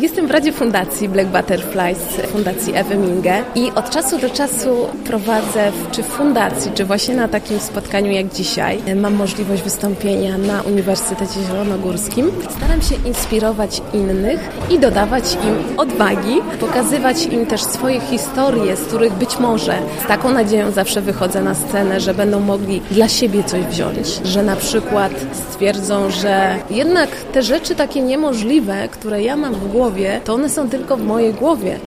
Jestem w Radzie Fundacji Black Butterflies, Fundacji Ewy Minge i od czasu do czasu prowadzę czy w fundacji, czy właśnie na takim spotkaniu jak dzisiaj. Mam możliwość wystąpienia na Uniwersytecie Zielonogórskim. Staram się inspirować innych i dodawać im odwagi, pokazywać im też swoje historie, z których być może z taką nadzieją zawsze wychodzę na scenę, że będą mogli dla siebie coś wziąć, że na przykład stwierdzą, że jednak te rzeczy takie niemożliwe, które ja mam w głowie, to one są tylko w mojej głowie,